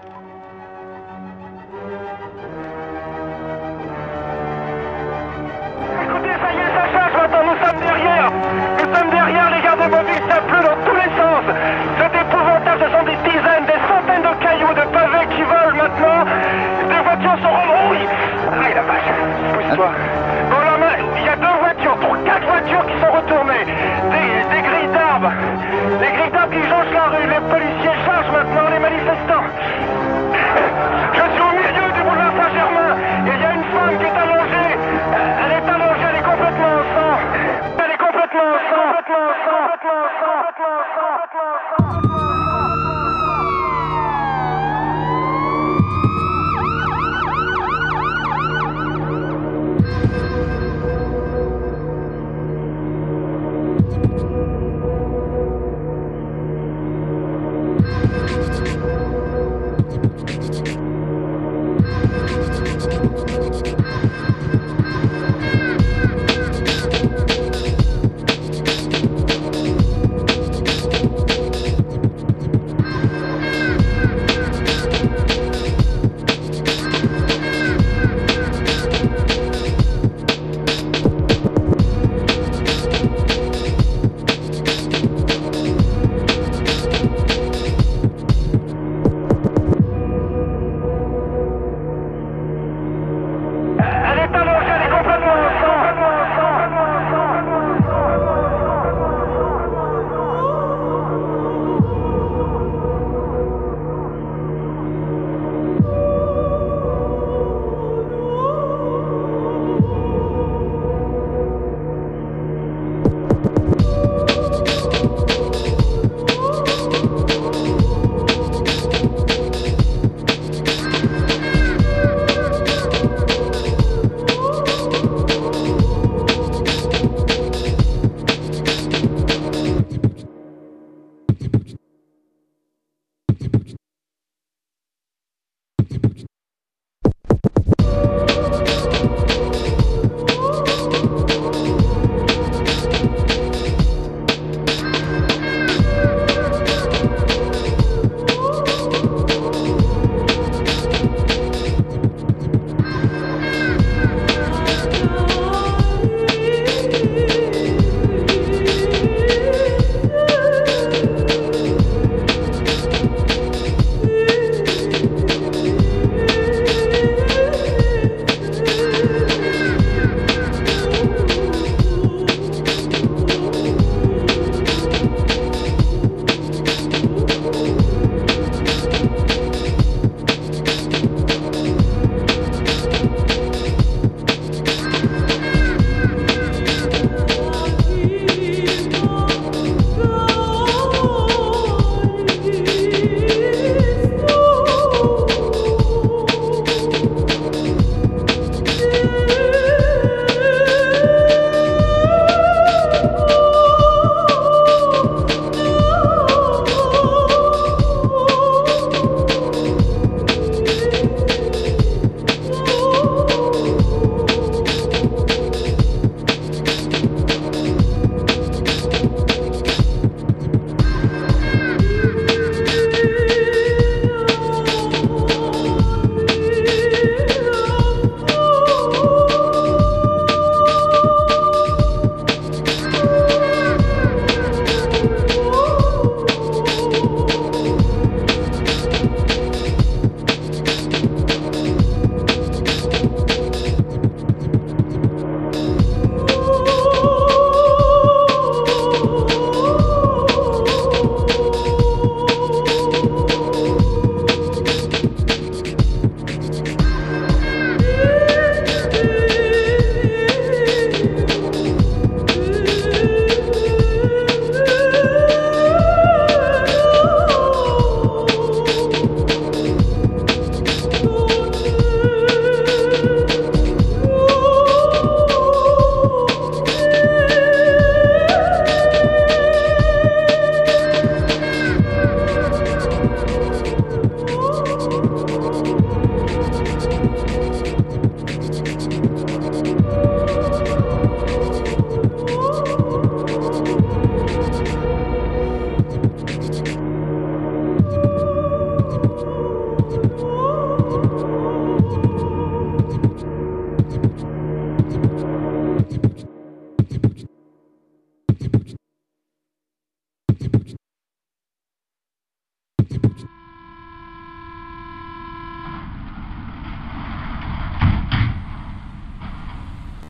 Écoutez, ça y est, ça charge maintenant, nous sommes derrière. Nous sommes derrière, les gardes mobiles, ça pleut dans tous les sens. C'est épouvantable, ce sont des dizaines, des centaines de cailloux, de pavés qui volent maintenant. Des voitures sont embrouillées. Aïe la vache, pousse-toi. Bon là, il y a 2 voitures, 4 voitures qui sont retournées. Des grilles d'arbres. Des grilles d'arbres qui jonchent la rue. Les policiers chargent maintenant les manifestants. Je suis au milieu du boulevard Saint-Germain. Et il y a une femme qui est allongée. Elle est allongée, elle est complètement en sang. Elle est complètement en sang. Complètement en sang. Complètement en sang. Complètement en sang. Complètement en sang.